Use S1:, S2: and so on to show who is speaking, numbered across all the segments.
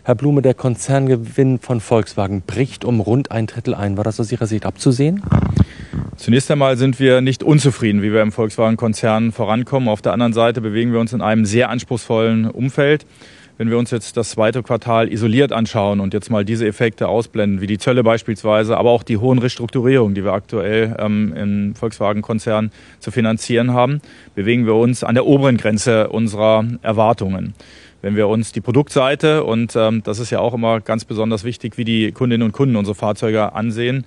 S1: Herr Blume, der Konzerngewinn von Volkswagen bricht um rund ein Drittel ein. War das aus Ihrer Sicht abzusehen?
S2: Zunächst einmal sind wir nicht unzufrieden, wie wir im Volkswagen-Konzern vorankommen. Auf der anderen Seite bewegen wir uns in einem sehr anspruchsvollen Umfeld. Wenn wir uns jetzt das zweite Quartal isoliert anschauen und jetzt mal diese Effekte ausblenden, wie die Zölle beispielsweise, aber auch die hohen Restrukturierungen, die wir aktuell im Volkswagen-Konzern zu finanzieren haben, bewegen wir uns an der oberen Grenze unserer Erwartungen. Wenn wir uns die Produktseite, und das ist ja auch immer ganz besonders wichtig, wie die Kundinnen und Kunden unsere Fahrzeuge ansehen,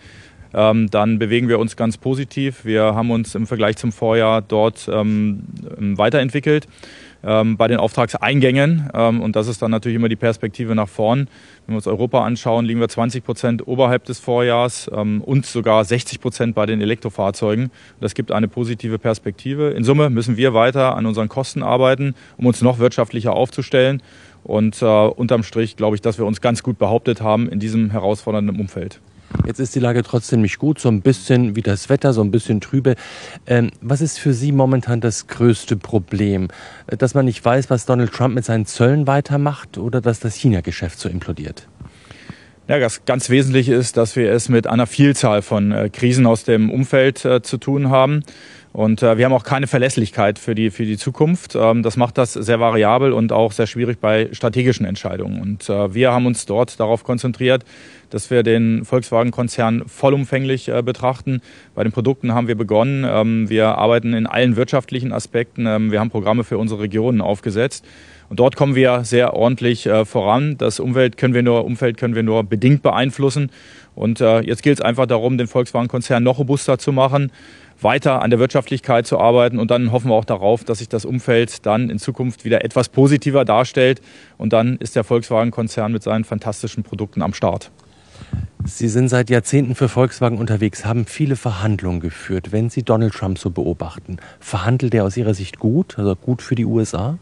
S2: dann bewegen wir uns ganz positiv. Wir haben uns im Vergleich zum Vorjahr dort weiterentwickelt bei den Auftragseingängen. Und das ist dann natürlich immer die Perspektive nach vorn. Wenn wir uns Europa anschauen, liegen wir 20% oberhalb des Vorjahrs und sogar 60% bei den Elektrofahrzeugen. Das gibt eine positive Perspektive. In Summe müssen wir weiter an unseren Kosten arbeiten, um uns noch wirtschaftlicher aufzustellen. Und unterm Strich glaube ich, dass wir uns ganz gut behauptet haben in diesem herausfordernden Umfeld.
S1: Jetzt ist die Lage trotzdem nicht gut, so ein bisschen wie das Wetter, so ein bisschen trübe. Was ist für Sie momentan das größte Problem? Dass man nicht weiß, was Donald Trump mit seinen Zöllen weitermacht oder dass das China-Geschäft so implodiert?
S2: Ja, das ganz Wesentliche ist, dass wir es mit einer Vielzahl von Krisen aus dem Umfeld zu tun haben. Und wir haben auch keine Verlässlichkeit für die Zukunft. Das macht das sehr variabel und auch sehr schwierig bei strategischen Entscheidungen. Und wir haben uns dort darauf konzentriert, dass wir den Volkswagen-Konzern vollumfänglich betrachten. Bei den Produkten haben wir begonnen. Wir arbeiten in allen wirtschaftlichen Aspekten. Wir haben Programme für unsere Regionen aufgesetzt. Und dort kommen wir sehr ordentlich voran. Das Umfeld können wir nur bedingt beeinflussen. Und jetzt gilt es einfach darum, den Volkswagen-Konzern noch robuster zu machen, weiter an der Wirtschaftlichkeit zu arbeiten. Und dann hoffen wir auch darauf, dass sich das Umfeld dann in Zukunft wieder etwas positiver darstellt. Und dann ist der Volkswagen-Konzern mit seinen fantastischen Produkten am Start.
S1: Sie sind seit Jahrzehnten für Volkswagen unterwegs, haben viele Verhandlungen geführt. Wenn Sie Donald Trump so beobachten, verhandelt er aus Ihrer Sicht gut, also gut für die USA?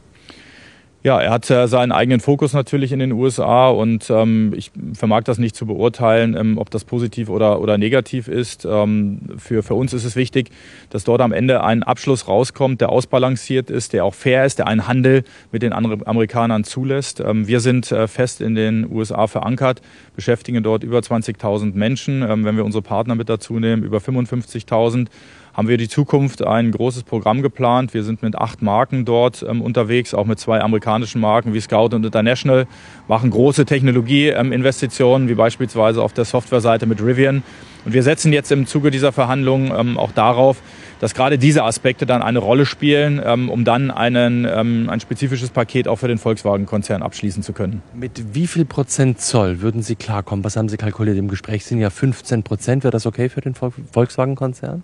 S2: Ja, er hat seinen eigenen Fokus natürlich in den USA und ich vermag das nicht zu beurteilen, ob das positiv oder negativ ist. Für uns ist es wichtig, dass dort am Ende ein Abschluss rauskommt, der ausbalanciert ist, der auch fair ist, der einen Handel mit den anderen Amerikanern zulässt. Wir sind fest in den USA verankert, beschäftigen dort über 20.000 Menschen. Wenn wir unsere Partner mit dazu nehmen, über 55.000. Haben wir die Zukunft ein großes Programm geplant. Wir sind mit 8 Marken dort unterwegs, auch mit 2 amerikanischen Marken wie Scout und International, machen große Technologieinvestitionen, wie beispielsweise auf der Softwareseite mit Rivian. Und wir setzen jetzt im Zuge dieser Verhandlungen auch darauf, dass gerade diese Aspekte dann eine Rolle spielen, um dann ein spezifisches Paket auch für den Volkswagen-Konzern abschließen zu können.
S1: Mit wie viel Prozent Zoll würden Sie klarkommen? Was haben Sie kalkuliert? Im Gespräch sind ja 15%. Wäre das okay für den Volkswagen-Konzern?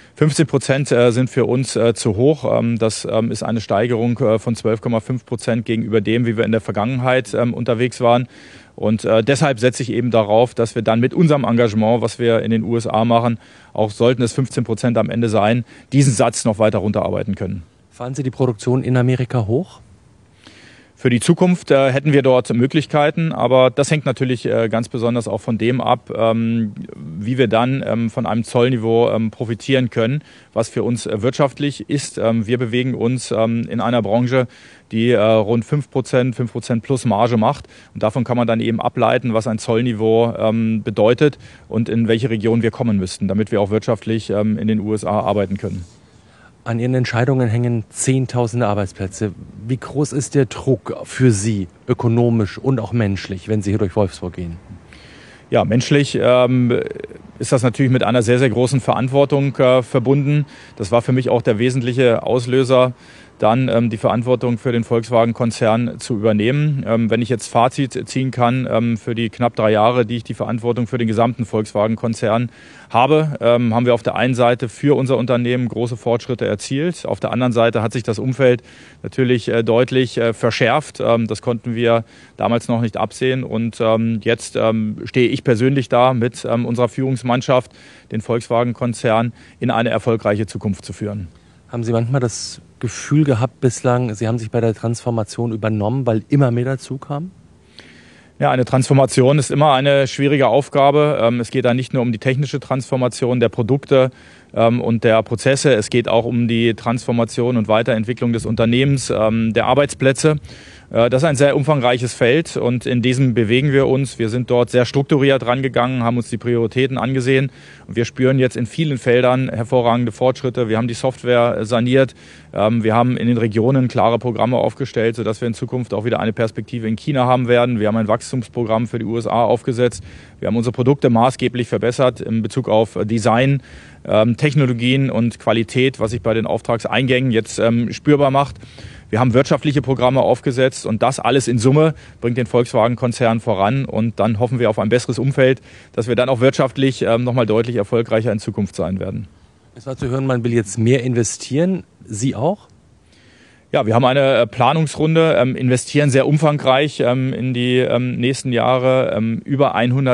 S2: 15% sind für uns zu hoch. Das ist eine Steigerung von 12,5% gegenüber dem, wie wir in der Vergangenheit unterwegs waren. Und deshalb setze ich eben darauf, dass wir dann mit unserem Engagement, was wir in den USA machen, auch sollten es 15% am Ende sein, diesen Satz noch weiter runterarbeiten können.
S1: Fahren Sie die Produktion in Amerika hoch?
S2: Für die Zukunft hätten wir dort Möglichkeiten, aber das hängt natürlich ganz besonders auch von dem ab, wie wir dann von einem Zollniveau profitieren können, was für uns wirtschaftlich ist. Wir bewegen uns in einer Branche, die rund 5% plus Marge macht. Und davon kann man dann eben ableiten, was ein Zollniveau bedeutet und in welche Region wir kommen müssten, damit wir auch wirtschaftlich in den USA arbeiten können.
S1: An Ihren Entscheidungen hängen Zehntausende Arbeitsplätze. Wie groß ist der Druck für Sie, ökonomisch und auch menschlich, wenn Sie hier durch Wolfsburg gehen?
S2: Ja, menschlich ist das natürlich mit einer sehr, sehr großen Verantwortung verbunden. Das war für mich auch der wesentliche Auslöser, dann die Verantwortung für den Volkswagen-Konzern zu übernehmen. Wenn ich jetzt Fazit ziehen kann für die knapp 3 Jahre, die ich die Verantwortung für den gesamten Volkswagen-Konzern habe, haben wir auf der einen Seite für unser Unternehmen große Fortschritte erzielt. Auf der anderen Seite hat sich das Umfeld natürlich deutlich verschärft. Das konnten wir damals noch nicht absehen. Und jetzt stehe ich persönlich da mit unserer Führungsmannschaft, den Volkswagen-Konzern in eine erfolgreiche Zukunft zu führen.
S1: Haben Sie manchmal das Gefühl gehabt bislang, Sie haben sich bei der Transformation übernommen, weil immer mehr dazu kam?
S2: Ja, eine Transformation ist immer eine schwierige Aufgabe. Es geht da nicht nur um die technische Transformation der Produkte und der Prozesse. Es geht auch um die Transformation und Weiterentwicklung des Unternehmens, der Arbeitsplätze. Das ist ein sehr umfangreiches Feld und in diesem bewegen wir uns. Wir sind dort sehr strukturiert rangegangen, haben uns die Prioritäten angesehen und wir spüren jetzt in vielen Feldern hervorragende Fortschritte. Wir haben die Software saniert, wir haben in den Regionen klare Programme aufgestellt, sodass wir in Zukunft auch wieder eine Perspektive in China haben werden. Wir haben ein Wachstumsprogramm für die USA aufgesetzt. Wir haben unsere Produkte maßgeblich verbessert in Bezug auf Design, Technologien und Qualität, was sich bei den Auftragseingängen jetzt spürbar macht. Wir haben wirtschaftliche Programme aufgesetzt und das alles in Summe bringt den Volkswagen-Konzern voran und dann hoffen wir auf ein besseres Umfeld, dass wir dann auch wirtschaftlich nochmal deutlich erfolgreicher in Zukunft sein werden.
S1: Es war zu hören, man will jetzt mehr investieren. Sie auch?
S2: Ja, wir haben eine Planungsrunde, investieren sehr umfangreich in die nächsten Jahre. Über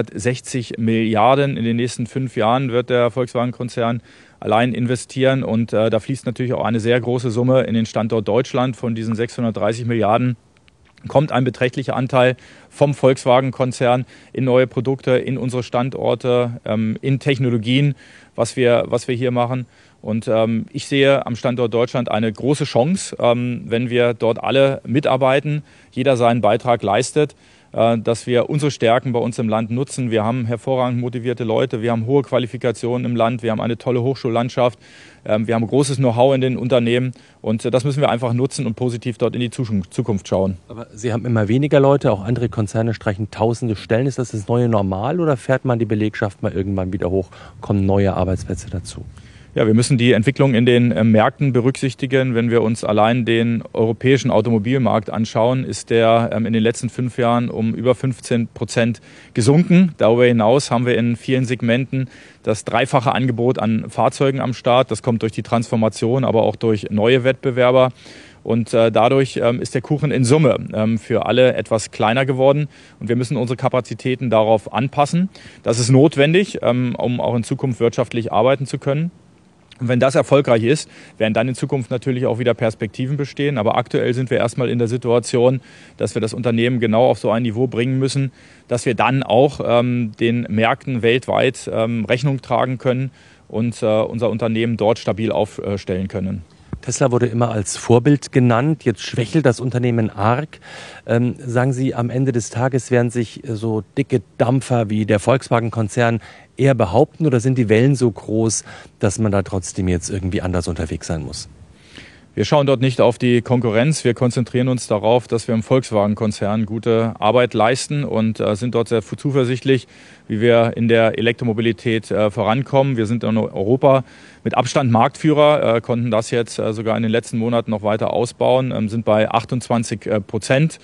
S2: 160 Milliarden in den nächsten 5 Jahren wird der Volkswagen-Konzern allein investieren. Und da fließt natürlich auch eine sehr große Summe in den Standort Deutschland. Von diesen 630 Milliarden kommt ein beträchtlicher Anteil vom Volkswagen-Konzern in neue Produkte, in unsere Standorte, in Technologien, was wir hier machen. Und ich sehe am Standort Deutschland eine große Chance, wenn wir dort alle mitarbeiten, jeder seinen Beitrag leistet, dass wir unsere Stärken bei uns im Land nutzen. Wir haben hervorragend motivierte Leute, wir haben hohe Qualifikationen im Land, wir haben eine tolle Hochschullandschaft, wir haben großes Know-how in den Unternehmen und das müssen wir einfach nutzen und positiv dort in die Zukunft schauen.
S1: Aber Sie haben immer weniger Leute, auch andere Konzerne streichen tausende Stellen. Ist das das neue Normal oder fährt man die Belegschaft mal irgendwann wieder hoch, kommen neue Arbeitsplätze dazu?
S2: Ja, wir müssen die Entwicklung in den Märkten berücksichtigen. Wenn wir uns allein den europäischen Automobilmarkt anschauen, ist der in den letzten 5 Jahren um über 15% gesunken. Darüber hinaus haben wir in vielen Segmenten das dreifache Angebot an Fahrzeugen am Start. Das kommt durch die Transformation, aber auch durch neue Wettbewerber. Und dadurch ist der Kuchen in Summe für alle etwas kleiner geworden. Und wir müssen unsere Kapazitäten darauf anpassen. Das ist notwendig, um auch in Zukunft wirtschaftlich arbeiten zu können. Und wenn das erfolgreich ist, werden dann in Zukunft natürlich auch wieder Perspektiven bestehen. Aber aktuell sind wir erstmal in der Situation, dass wir das Unternehmen genau auf so ein Niveau bringen müssen, dass wir dann auch den Märkten weltweit Rechnung tragen können und unser Unternehmen dort stabil aufstellen können.
S1: Tesla wurde immer als Vorbild genannt. Jetzt schwächelt das Unternehmen arg. Sagen Sie, am Ende des Tages werden sich so dicke Dampfer wie der Volkswagen-Konzern eher behaupten oder sind die Wellen so groß, dass man da trotzdem jetzt irgendwie anders unterwegs sein muss?
S2: Wir schauen dort nicht auf die Konkurrenz. Wir konzentrieren uns darauf, dass wir im Volkswagen-Konzern gute Arbeit leisten und sind dort sehr zuversichtlich, wie wir in der Elektromobilität vorankommen. Wir sind in Europa mit Abstand Marktführer, konnten das jetzt sogar in den letzten Monaten noch weiter ausbauen, sind bei 28%.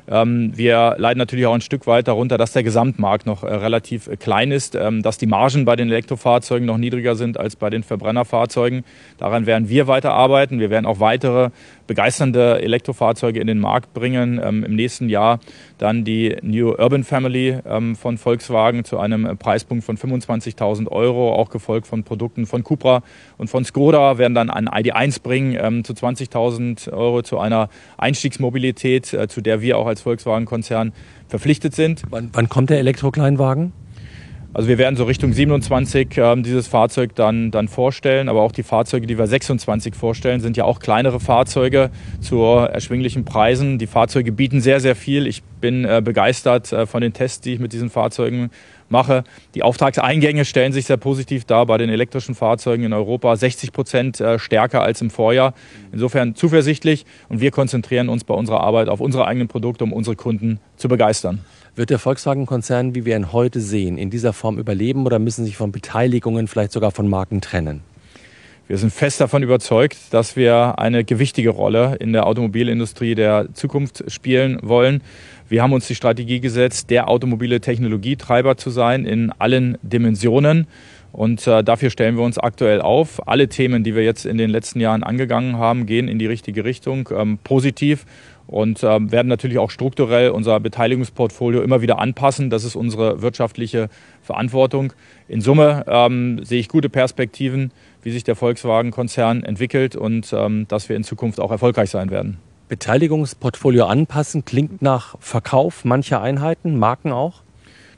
S2: Wir leiden natürlich auch ein Stück weit darunter, dass der Gesamtmarkt noch relativ klein ist, dass die Margen bei den Elektrofahrzeugen noch niedriger sind als bei den Verbrennerfahrzeugen. Daran werden wir weiter arbeiten. Wir werden auch weitere begeisternde Elektrofahrzeuge in den Markt bringen. Im nächsten Jahr dann die New Urban Family von Volkswagen zu einem Preispunkt von 25.000 €, auch gefolgt von Produkten von Cupra und von Skoda, werden dann ein ID.1 bringen zu 20.000 € zu einer Einstiegsmobilität, zu der wir auch als Volkswagen-Konzern verpflichtet sind.
S1: Wann kommt der Elektrokleinwagen?
S2: Also wir werden so Richtung 27 dieses Fahrzeug dann vorstellen, aber auch die Fahrzeuge, die wir 26 vorstellen, sind ja auch kleinere Fahrzeuge zu erschwinglichen Preisen. Die Fahrzeuge bieten sehr, sehr viel. Ich bin begeistert von den Tests, die ich mit diesen Fahrzeugen mache. Die Auftragseingänge stellen sich sehr positiv dar bei den elektrischen Fahrzeugen in Europa, 60% stärker als im Vorjahr. Insofern zuversichtlich und wir konzentrieren uns bei unserer Arbeit auf unsere eigenen Produkte, um unsere Kunden zu begeistern.
S1: Wird der Volkswagen-Konzern, wie wir ihn heute sehen, in dieser Form überleben oder müssen sich von Beteiligungen, vielleicht sogar von Marken trennen?
S2: Wir sind fest davon überzeugt, dass wir eine gewichtige Rolle in der Automobilindustrie der Zukunft spielen wollen. Wir haben uns die Strategie gesetzt, der automobile Technologietreiber zu sein in allen Dimensionen. Und dafür stellen wir uns aktuell auf. Alle Themen, die wir jetzt in den letzten Jahren angegangen haben, gehen in die richtige Richtung, positiv. Und werden natürlich auch strukturell unser Beteiligungsportfolio immer wieder anpassen. Das ist unsere wirtschaftliche Verantwortung. In Summe sehe ich gute Perspektiven, wie sich der Volkswagen-Konzern entwickelt und dass wir in Zukunft auch erfolgreich sein werden.
S1: Beteiligungsportfolio anpassen klingt nach Verkauf mancher Einheiten, Marken auch?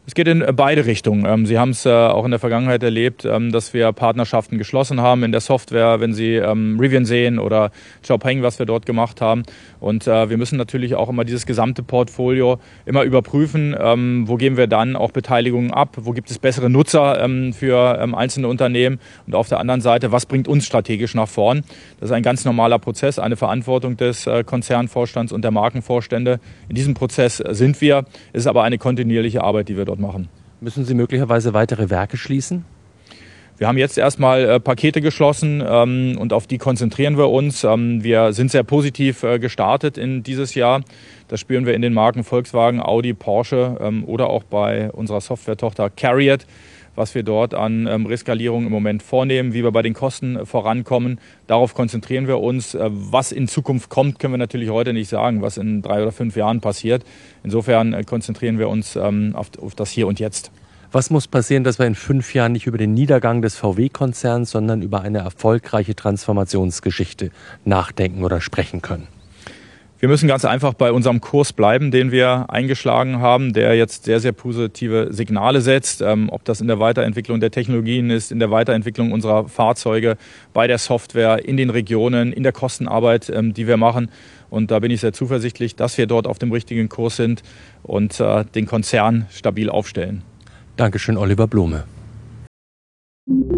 S2: Es geht in beide Richtungen. Sie haben es auch in der Vergangenheit erlebt, dass wir Partnerschaften geschlossen haben in der Software, wenn Sie Rivian sehen oder Xiaopeng, was wir dort gemacht haben. Und wir müssen natürlich auch immer dieses gesamte Portfolio immer überprüfen, wo geben wir dann auch Beteiligungen ab, wo gibt es bessere Nutzer für einzelne Unternehmen und auf der anderen Seite, was bringt uns strategisch nach vorn. Das ist ein ganz normaler Prozess, eine Verantwortung des Konzernvorstands und der Markenvorstände. In diesem Prozess sind wir. Es ist aber eine kontinuierliche Arbeit, die wir dort machen.
S1: Müssen Sie möglicherweise weitere Werke schließen?
S2: Wir haben jetzt erstmal Pakete geschlossen und auf die konzentrieren wir uns. Wir sind sehr positiv gestartet in dieses Jahr. Das spüren wir in den Marken Volkswagen, Audi, Porsche oder auch bei unserer Software-Tochter CARIAD, was wir dort an Reskalierung im Moment vornehmen, wie wir bei den Kosten vorankommen. Darauf konzentrieren wir uns. Was in Zukunft kommt, können wir natürlich heute nicht sagen, was in 3 oder 5 Jahren passiert. Insofern konzentrieren wir uns auf das Hier und Jetzt.
S1: Was muss passieren, dass wir in 5 Jahren nicht über den Niedergang des VW-Konzerns, sondern über eine erfolgreiche Transformationsgeschichte nachdenken oder sprechen können?
S2: Wir müssen ganz einfach bei unserem Kurs bleiben, den wir eingeschlagen haben, der jetzt sehr, sehr positive Signale setzt. Ob das in der Weiterentwicklung der Technologien ist, in der Weiterentwicklung unserer Fahrzeuge, bei der Software, in den Regionen, in der Kostenarbeit, die wir machen. Und da bin ich sehr zuversichtlich, dass wir dort auf dem richtigen Kurs sind und den Konzern stabil aufstellen.
S1: Dankeschön, Oliver Blume.